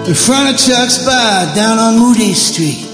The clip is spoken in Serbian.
in front of Chuck's Bar down on Moody Street.